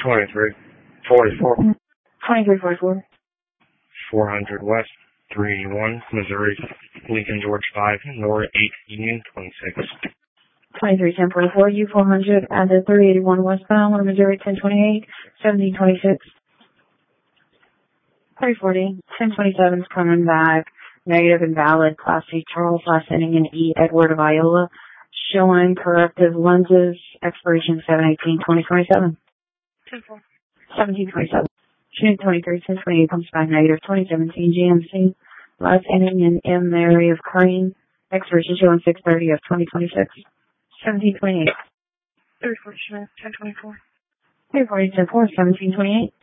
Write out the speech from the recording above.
2344. 2344. 400 West, 381, Missouri, Lincoln George 5, North 8, Union 26. 231044, U400 at the 381 westbound, Missouri 1028, 1726. 340, 1027 is coming back. Negative invalid, Class C Charles, last ending in E, Edward of Iola. Showing corrective lenses, expiration 7/18/2027. 1727. June 23, 1028 comes back negative 2017 GMC. Last ending in M, Mary of Crane. Expiration showing 6/30 of 2026. 1728. 340 Smith, 1024. 340 1728.